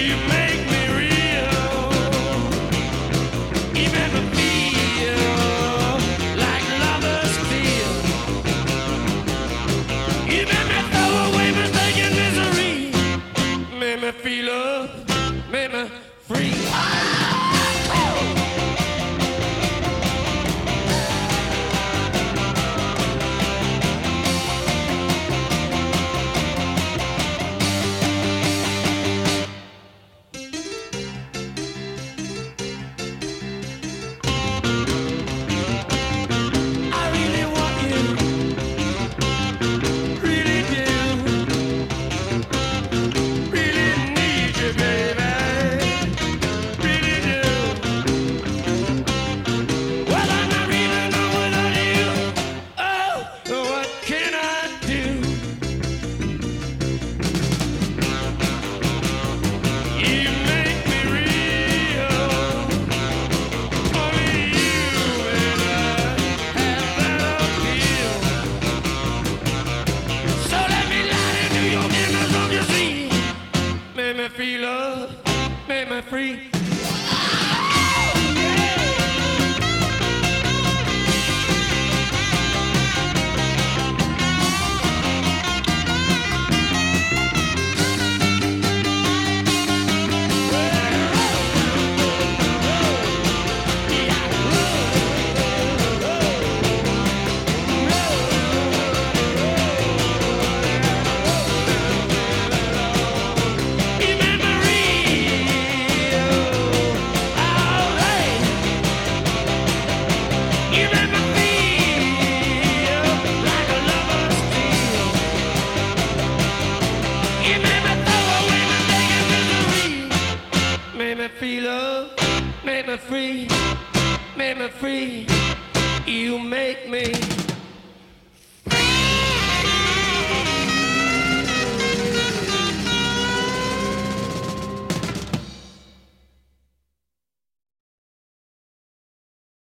You make me real. You make me feel like lovers feel. You make me throw away mistake and misery. Make me feel love, make me free. Make me feel love, make me free. Make me feel love, make me free, make me free. You make me